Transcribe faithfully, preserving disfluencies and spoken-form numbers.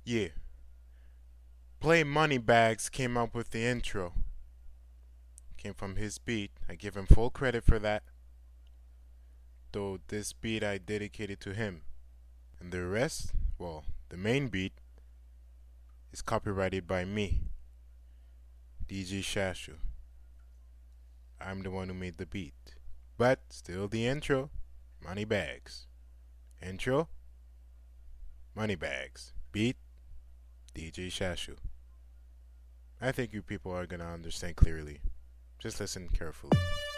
Yeah, Play Moneybags came up with the intro. Came from his beat. I give him full credit for that. Though this beat I dedicated to him. And the rest, well, the main beat is copyrighted by me, D J Shashu. I'm the one who made the beat. But still the intro, Moneybags. Intro, Moneybags. Beat, D J Shashu. I think you people are gonna understand clearly. Just listen carefully.